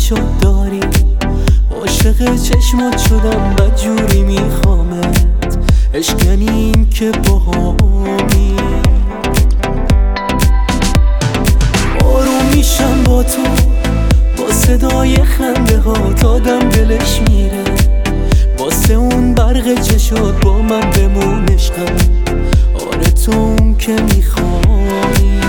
شد داری، عاشق چشمات شدم بدجوری میخوامت. عشق یعنی این که باهامی، آروم میشم با تو، با صدای خنده ها آدم دلش میره. واسه اون برق چشات با من بمون عشقم، آره تو اون که میخوایی.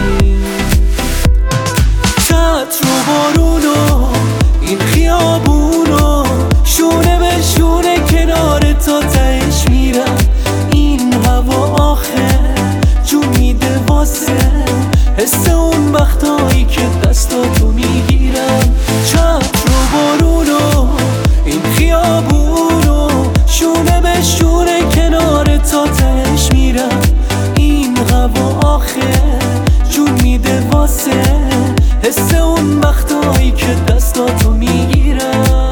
چتر و بارون و این خیابون و شونه به شونه کنار تا تهش میرم. این هوا آخه جون میده واسه حس اون وقتایی که دستاتو میگیرم. چتر و بارون و این خیابون و شونه به شونه کنار تا تهش میرم. این هوا آخه جون میده واسه حس اون وقتایی که دستاتو میگیرم.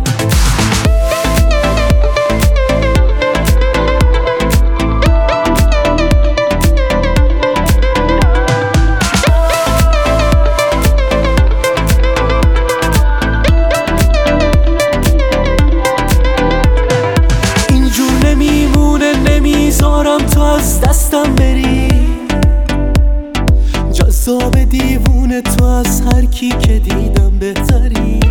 اینجور نمیمونه، نمیذارم تو از دستم بری. جذاب دیوونه تو از هر کی که دیدم بهتری.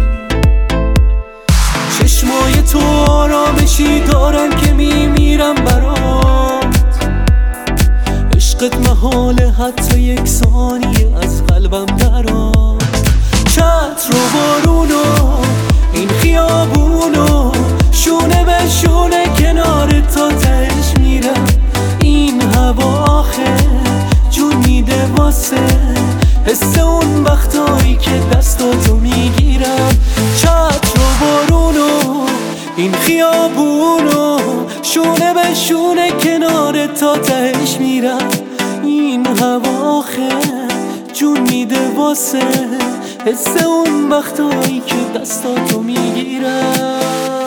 چشمای تو آرامشی دارن که میمیرم برات. عشقت محاله حتی یک ثانیه از قلبم درات. چتر و بارون و این خیابون و شونه به شونه کنار تا تهش میرم. این هوا آخه جون میده واسه حس اون وقتایی که دستاتو میگیرم. چتر و بارون و این خیابون و شونه به شونه کنار تا تهش میرم. این هوا آخه جون میده واسه حس اون وقتایی که دستاتو میگیرم.